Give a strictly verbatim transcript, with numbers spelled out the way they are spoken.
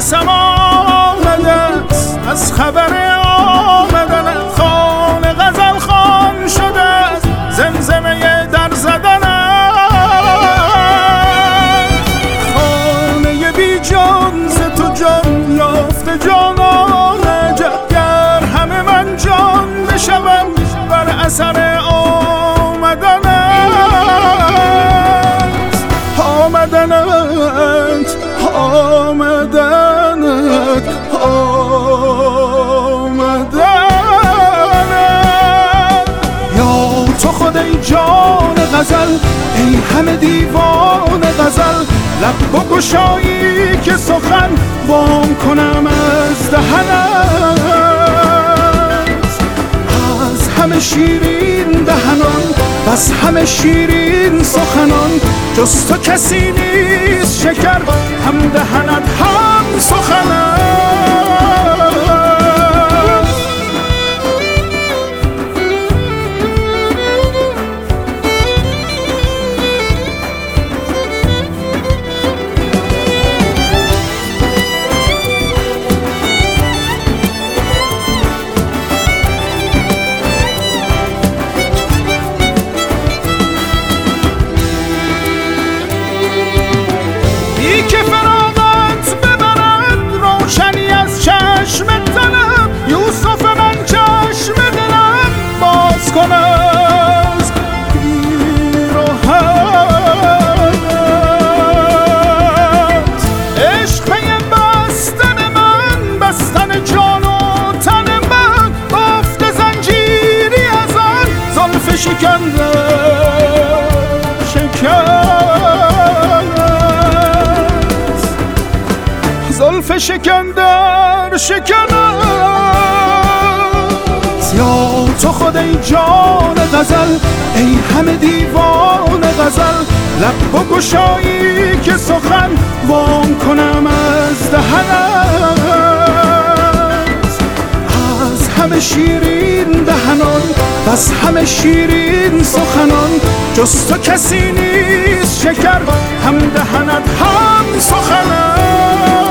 نفسم آمده است از خبر آمدن خانه غزل خوان شده است زمزمه در زدن خانه بی جان ز تو جان یافته جانانه گر همه من جان بشوم بر اثر آمدنت آمدنت آمدنت آمدنت یا تو خود ای جان غزل ای همه دیوان غزل لب بگشایی که سخن وام کنم از دهنت از همه شیرین دهنان بس همه شیرین سخنان جز تو کسی نیست شکر هم دهنت هم سخنت که فراغت ببرد روشنی از چشم دلم یوسف من چشم دلم باز کن از پیراهنت عشق پی بستن من بستن جان و تن من بافت زنجیری از آن زلف شکنده شکن زلف شکندر شکنت یا تو خود ای جان غزل ای همه دیوان غزل لب بگشایی که سخن وام کنم از دهنت از همه شیرین دهنان بس همه شیرین سخنان جز تو کسی نیست شکر هم دهنت هم سخنت